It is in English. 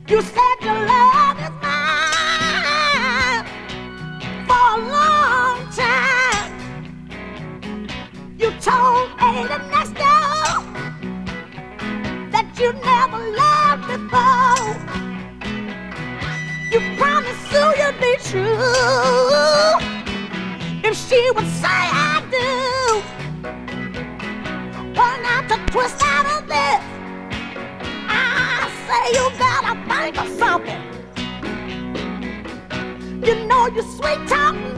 You said your love is mine for a long time. You told Ada next door that you never loved before. You promised Sue you'd be true if she would say I do. Well, now to twist out of this, I say you gotta think of something. You know you're sweet talking.